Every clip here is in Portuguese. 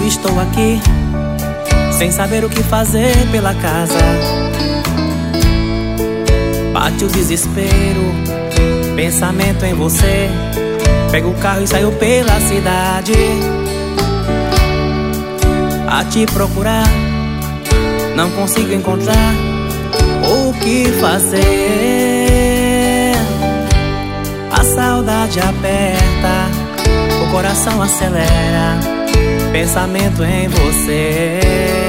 estou aqui, sem saber o que fazer pela casa. Bate o desespero, pensamento em você. Pego o carro e saio pela cidade a te procurar. Não consigo encontrar o que fazer. A saudade aperta, o coração acelera, pensamento em você.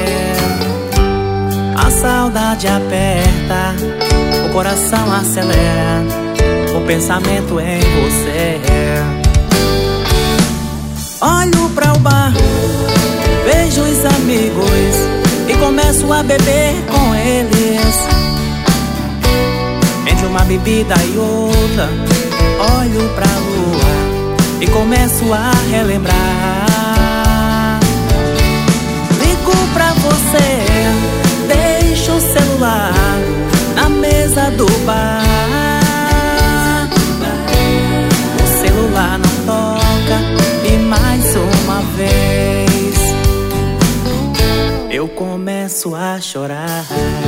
A saudade aperta, o coração acelera, o pensamento em você. Olho pra o bar, vejo os amigos e começo a beber com eles. Entre uma bebida e outra, olho pra lua e começo a relembrar. Ligo pra você, deixo o celular na mesa do bar. O celular não toca e mais uma vez eu começo a chorar.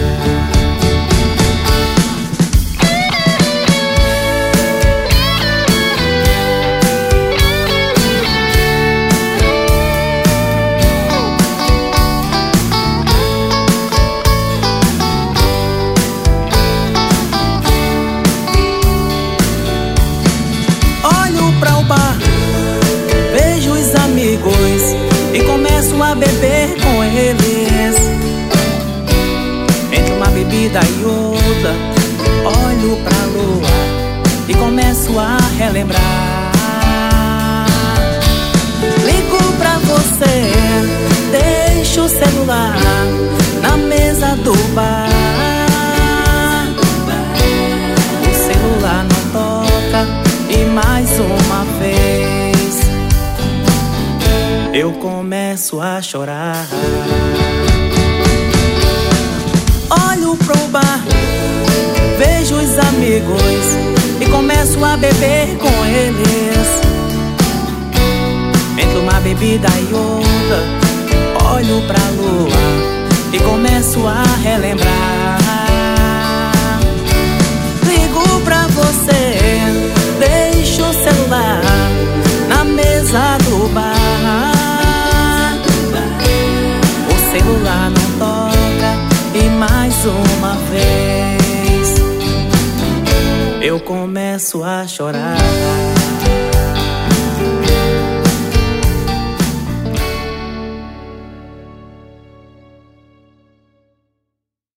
Vejo os amigos e começo a beber com eles. Entre uma bebida e outra, olho pra lua e começo a relembrar. Ligo pra você, deixo o celular na mesa do bar. O celular não toca e mais uma vez eu começo a chorar. Olho pro bar, vejo os amigos e começo a beber com eles. Entre uma bebida e outra, olho pra lua e começo a relembrar. Ligo pra você, deixo o celular na mesa do bar. O celular não toca e mais uma vez eu começo a chorar.